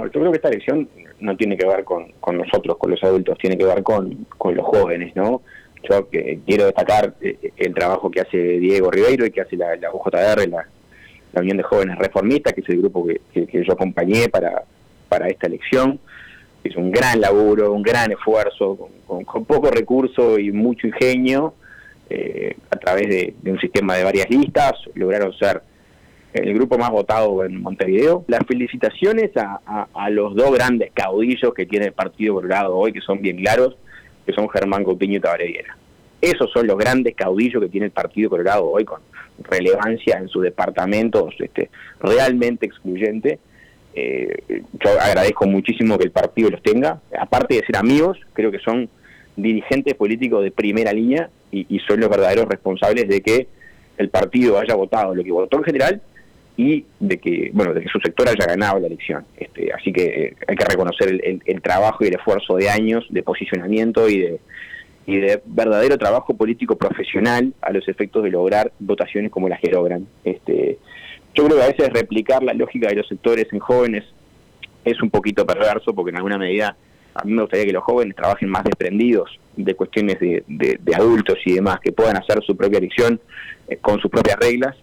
Yo creo que esta elección no tiene que ver con nosotros, con los adultos, tiene que ver con los jóvenes, ¿no? Yo quiero destacar el trabajo que hace Diego Ribeiro y que hace la UJR, la Unión de Jóvenes Reformistas, que es el grupo que yo acompañé para esta elección. Es un gran laburo, un gran esfuerzo, con poco recurso y mucho ingenio, a través de un sistema de varias listas, lograron ser el grupo más votado en Montevideo. Las felicitaciones a los dos grandes caudillos que tiene el Partido Colorado hoy, que son bien claros, que son Germán Coutinho y Tabaré Viera. Esos son los grandes caudillos que tiene el Partido Colorado hoy, con relevancia en sus departamentos, realmente excluyente. Yo agradezco muchísimo que el partido los tenga. Aparte de ser amigos, creo que son dirigentes políticos de primera línea y son los verdaderos responsables de que el partido haya votado lo que votó en general y de que su sector haya ganado la elección. Así que hay que reconocer el trabajo y el esfuerzo de años de posicionamiento y de verdadero trabajo político profesional a los efectos de lograr votaciones como las que logran. Yo creo que a veces replicar la lógica de los sectores en jóvenes es un poquito perverso, porque en alguna medida a mí me gustaría que los jóvenes trabajen más desprendidos de cuestiones de adultos y demás, que puedan hacer su propia elección con sus propias reglas.